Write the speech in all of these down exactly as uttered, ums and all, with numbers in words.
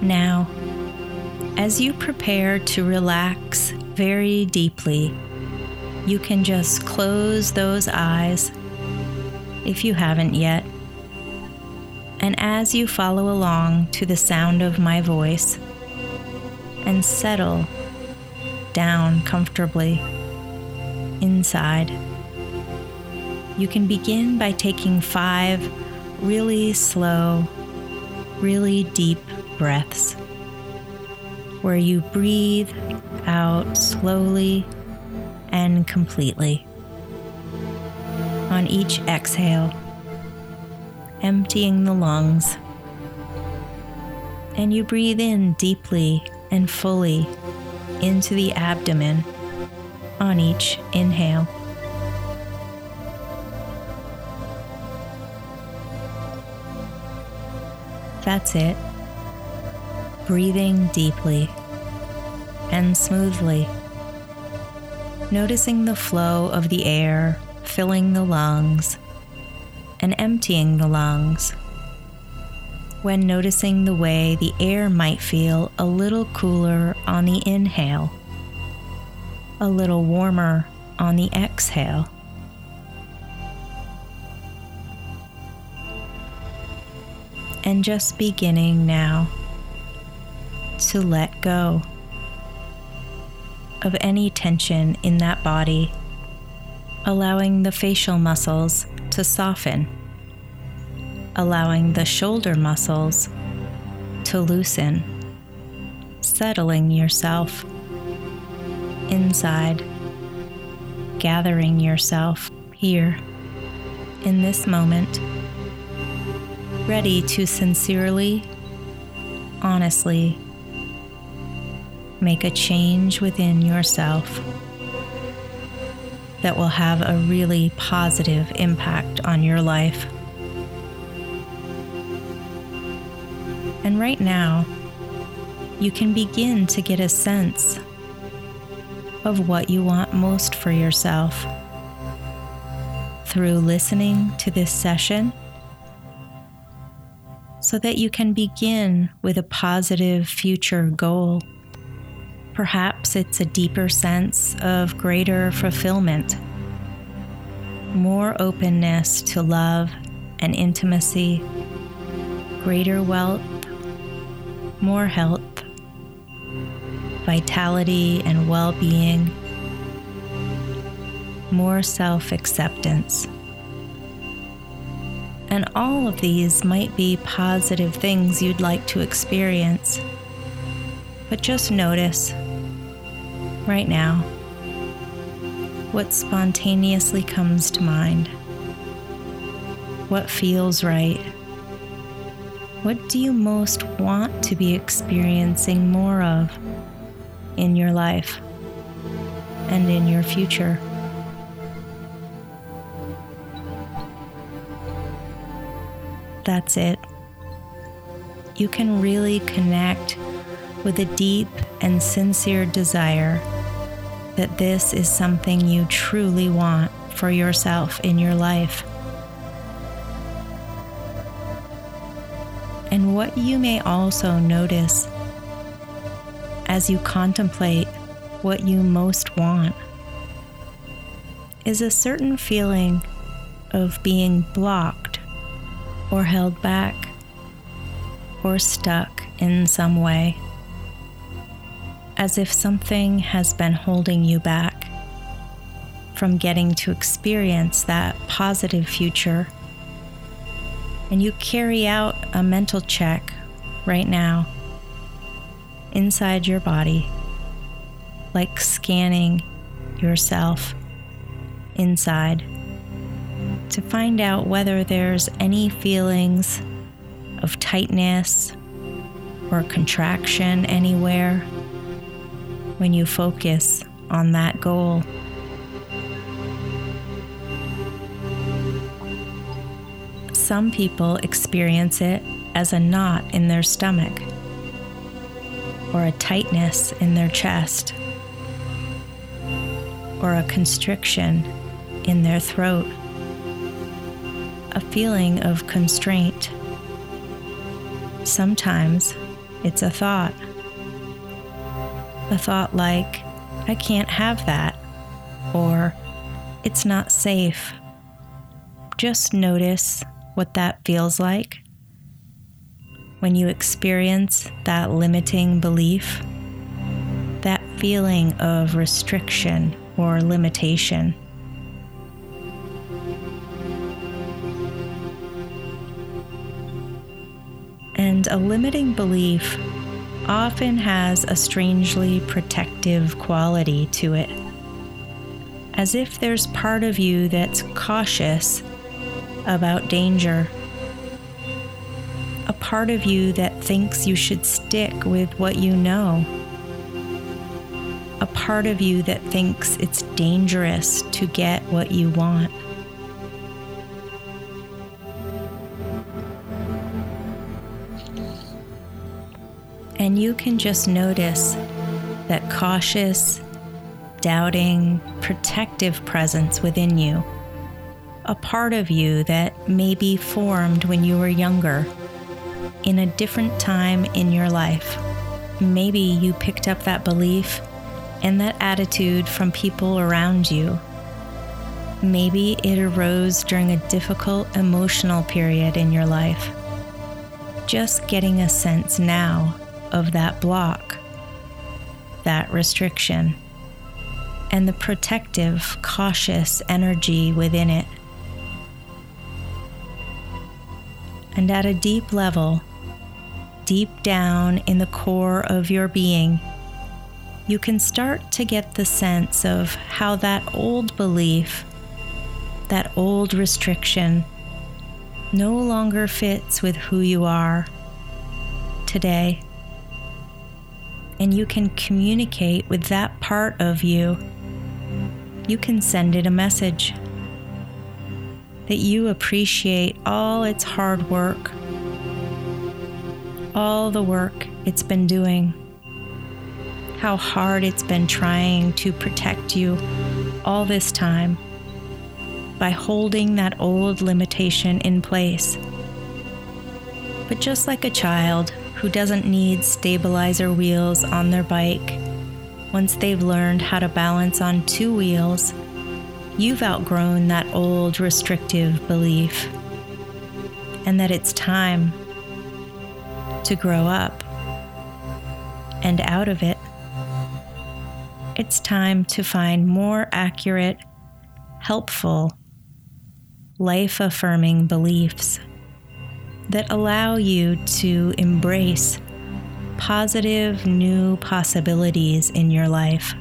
Now, as you prepare to relax very deeply, you can just close those eyes if you haven't yet. And as you follow along to the sound of my voice and settle down comfortably inside, you can begin by taking five really slow, really deep breaths, where you breathe out slowly and completely. On each exhale, emptying the lungs, and you breathe in deeply and fully into the abdomen on each inhale. That's it. Breathing deeply and smoothly, noticing the flow of the air filling the lungs and emptying the lungs. When noticing the way the air might feel a little cooler on the inhale, a little warmer on the exhale. And just beginning now to let go of any tension in that body, allowing the facial muscles to soften, allowing the shoulder muscles to loosen, settling yourself inside, gathering yourself here in this moment, ready to sincerely, honestly make a change within yourself that will have a really positive impact on your life. And right now, you can begin to get a sense of what you want most for yourself through listening to this session, so that you can begin with a positive future goal. Perhaps it's a deeper sense of greater fulfillment, more openness to love and intimacy, greater wealth, more health, vitality and well-being, more self-acceptance. And all of these might be positive things you'd like to experience. But just notice, right now, what spontaneously comes to mind. What feels right? What do you most want to be experiencing more of in your life and in your future? That's it. You can really connect with a deep and sincere desire that this is something you truly want for yourself in your life. And what you may also notice as you contemplate what you most want is a certain feeling of being blocked or held back or stuck in some way, as if something has been holding you back from getting to experience that positive future. And you carry out a mental check right now inside your body, like scanning yourself inside to find out whether there's any feelings of tightness or contraction anywhere when you focus on that goal. Some people experience it as a knot in their stomach or a tightness in their chest or a constriction in their throat, a feeling of constraint. Sometimes it's a thought. A thought like, I can't have that, or it's not safe. Just notice what that feels like when you experience that limiting belief, that feeling of restriction or limitation. And a limiting belief often has a strangely protective quality to it, as if there's part of you that's cautious about danger, a part of you that thinks you should stick with what you know, a part of you that thinks it's dangerous to get what you want. And you can just notice that cautious, doubting, protective presence within you, a part of you that may be formed when you were younger, in a different time in your life. Maybe you picked up that belief and that attitude from people around you. Maybe it arose during a difficult emotional period in your life. Just getting a sense now of that block, that restriction, and the protective, cautious energy within it. And at a deep level, deep down in the core of your being, you can start to get the sense of how that old belief, that old restriction, no longer fits with who you are today. And you can communicate with that part of you. You can send it a message that you appreciate all its hard work, all the work it's been doing, how hard it's been trying to protect you all this time by holding that old limitation in place. But just like a child who doesn't need stabilizer wheels on their bike, once they've learned how to balance on two wheels, you've outgrown that old restrictive belief, and that it's time to grow up and out of it. It's time to find more accurate, helpful, life-affirming beliefs that allow you to embrace positive new possibilities in your life.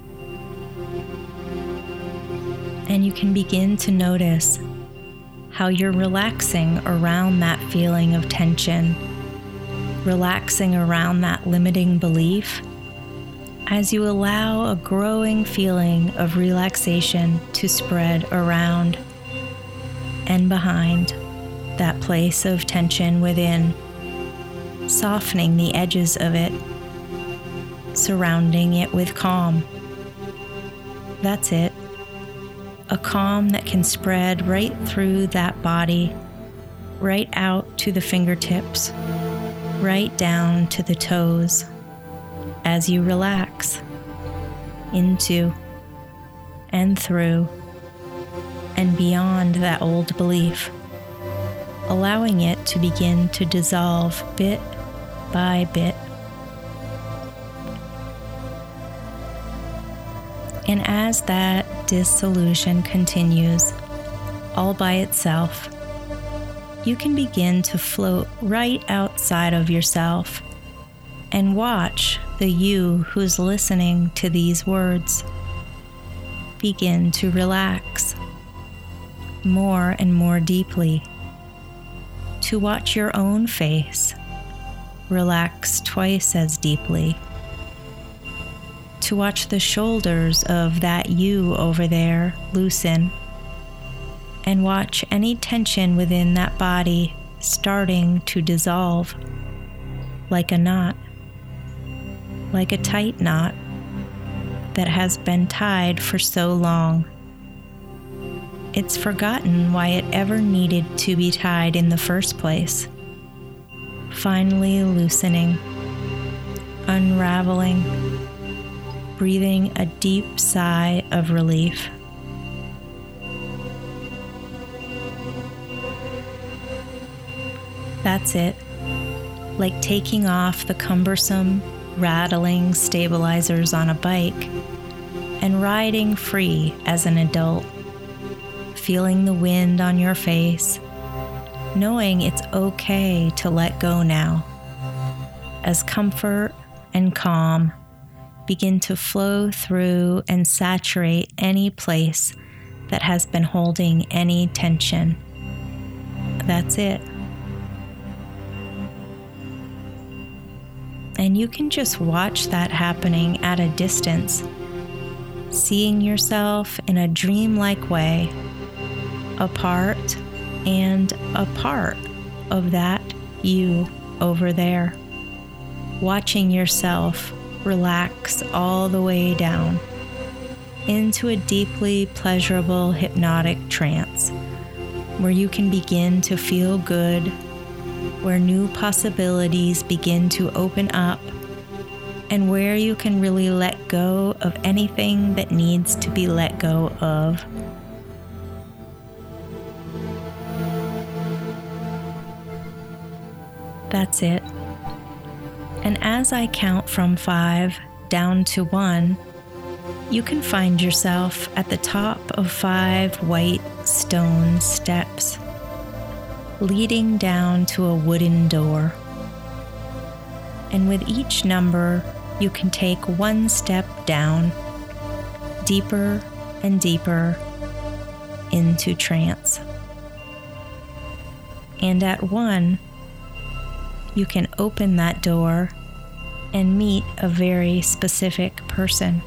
And you can begin to notice how you're relaxing around that feeling of tension, relaxing around that limiting belief, as you allow a growing feeling of relaxation to spread around and behind that place of tension within, softening the edges of it, surrounding it with calm. That's it. A calm that can spread right through that body, right out to the fingertips, right down to the toes, as you relax into and through and beyond that old belief, allowing it to begin to dissolve bit by bit. And as that dissolution continues all by itself, you can begin to float right outside of yourself and watch the you who's listening to these words begin to relax more and more deeply, to watch your own face relax twice as deeply, to watch the shoulders of that you over there loosen, and watch any tension within that body starting to dissolve like a knot, like a tight knot that has been tied for so long. It's forgotten why it ever needed to be tied in the first place, finally loosening unraveling, breathing a deep sigh of relief. That's it, like taking off the cumbersome, rattling stabilizers on a bike and riding free as an adult, feeling the wind on your face, knowing it's okay to let go now, as comfort and calm begin to flow through and saturate any place that has been holding any tension. That's it. And you can just watch that happening at a distance, seeing yourself in a dreamlike way, apart and a part of that you over there, watching yourself relax all the way down into a deeply pleasurable hypnotic trance where you can begin to feel good, where new possibilities begin to open up, and where you can really let go of anything that needs to be let go of. That's it. And as I count from five down to one, you can find yourself at the top of five white stone steps, leading down to a wooden door. And with each number, you can take one step down, deeper and deeper into trance. And at one, you can open that door and meet a very specific person.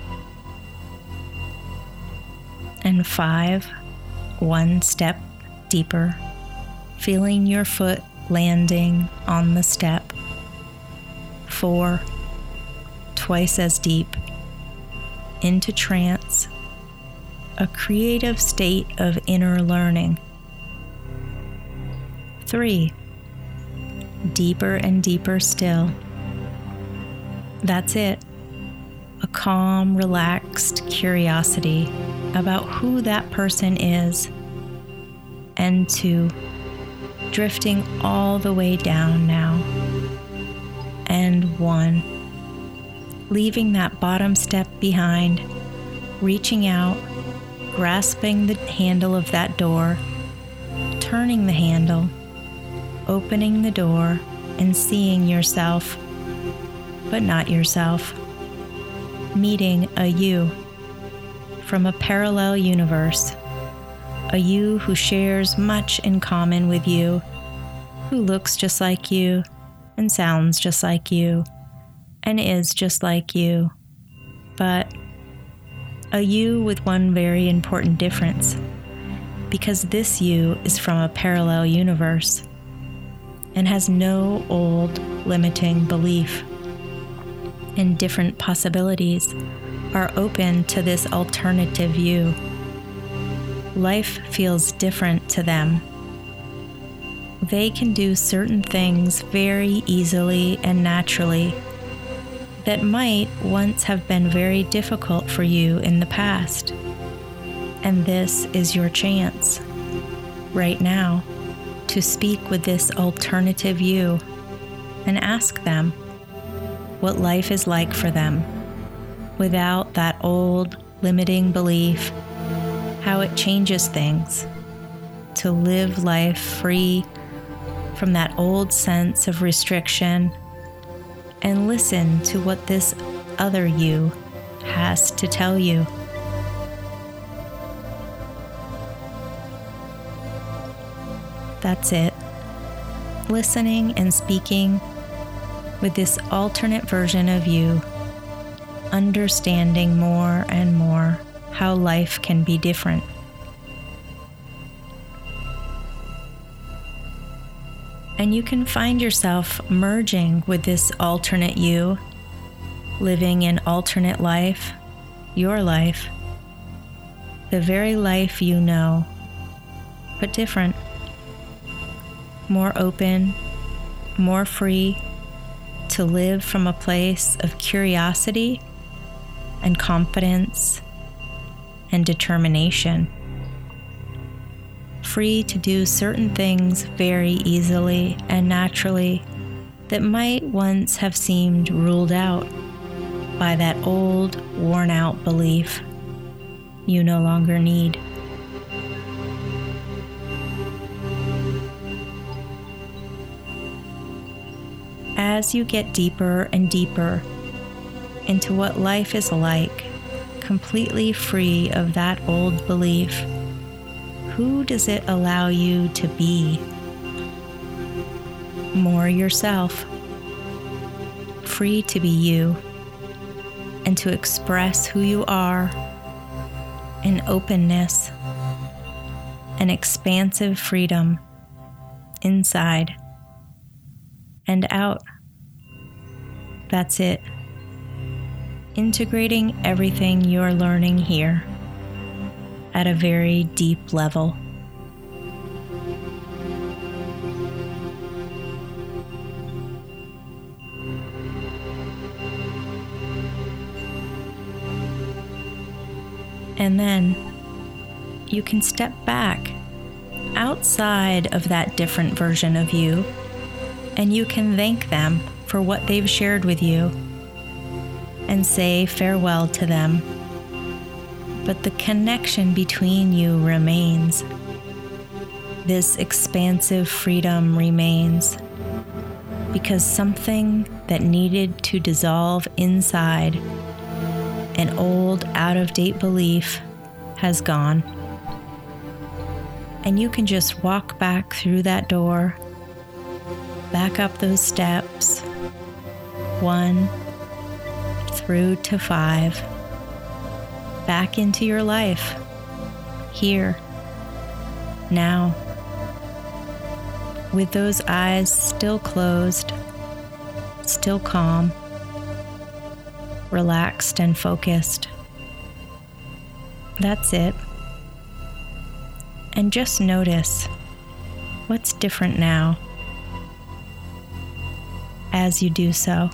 And five, one step deeper, feeling your foot landing on the step. Four, twice as deep, into trance, a creative state of inner learning. Three, deeper and deeper still. That's it. A calm, relaxed curiosity about who that person is. And two, drifting all the way down now. And one, leaving that bottom step behind, reaching out, grasping the handle of that door, turning the handle, opening the door, and seeing yourself, but not yourself, meeting a you from a parallel universe, a you who shares much in common with you, who looks just like you and sounds just like you and is just like you, but a you with one very important difference, because this you is from a parallel universe and has no old limiting belief, and different possibilities are open to this alternative you. Life feels different to them. They can do certain things very easily and naturally that might once have been very difficult for you in the past. And this is your chance, right now, to speak with this alternative you and ask them what life is like for them without that old limiting belief, how it changes things, to live life free from that old sense of restriction, and listen to what this other you has to tell you. That's it. Listening and speaking with this alternate version of you, understanding more and more how life can be different. And you can find yourself merging with this alternate you, living an alternate life, your life, the very life you know, but different, more open, more free, to live from a place of curiosity and confidence and determination. Free to do certain things very easily and naturally that might once have seemed ruled out by that old, worn-out belief you no longer need. As you get deeper and deeper into what life is like, completely free of that old belief, who does it allow you to be? More yourself, free to be you and to express who you are in openness and expansive freedom inside and out. That's it. Integrating everything you're learning here at a very deep level. And then you can step back outside of that different version of you, and you can thank them for what they've shared with you and say farewell to them. But the connection between you remains. This expansive freedom remains because something that needed to dissolve inside, an old, out-of-date belief, has gone. And you can just walk back through that door, back up those steps, one through to five, back into your life, here, now, with those eyes still closed, still calm, relaxed and focused. That's it. And just notice what's different now as you do so.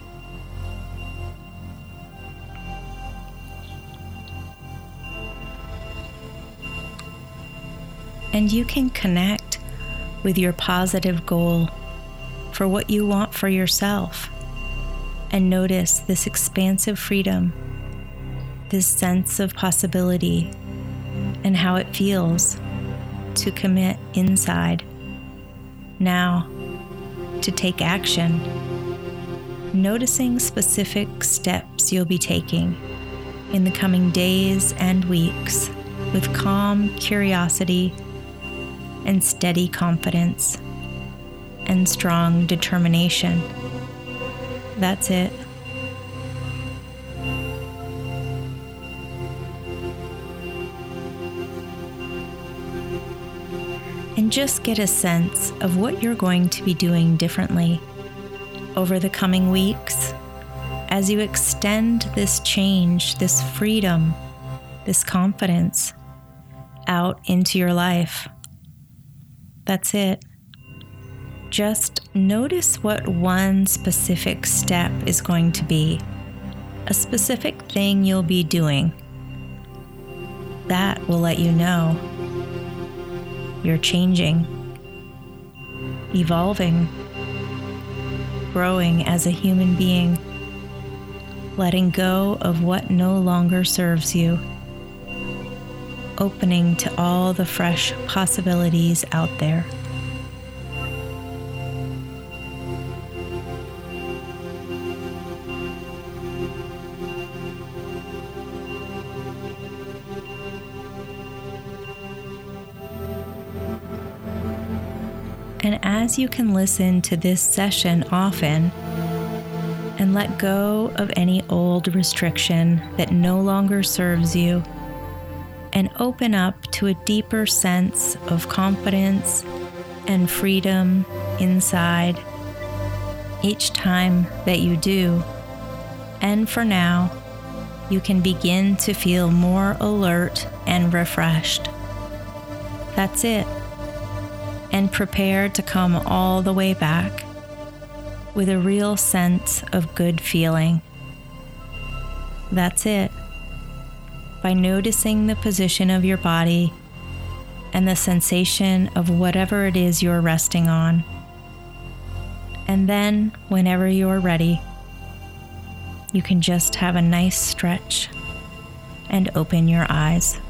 And you can connect with your positive goal for what you want for yourself and notice this expansive freedom, this sense of possibility, and how it feels to commit inside now to take action, noticing specific steps you'll be taking in the coming days and weeks with calm curiosity and steady confidence and strong determination. That's it. And just get a sense of what you're going to be doing differently over the coming weeks as you extend this change, this freedom, this confidence out into your life. That's it. Just notice what one specific step is going to be, a specific thing you'll be doing. That will let you know you're changing, evolving, growing as a human being, letting go of what no longer serves you, opening to all the fresh possibilities out there. And as you can listen to this session often and let go of any old restriction that no longer serves you, and open up to a deeper sense of confidence and freedom inside each time that you do. And for now, you can begin to feel more alert and refreshed. That's it. And prepare to come all the way back with a real sense of good feeling. That's it. By noticing the position of your body and the sensation of whatever it is you're resting on. And then, whenever you're ready, you can just have a nice stretch and open your eyes.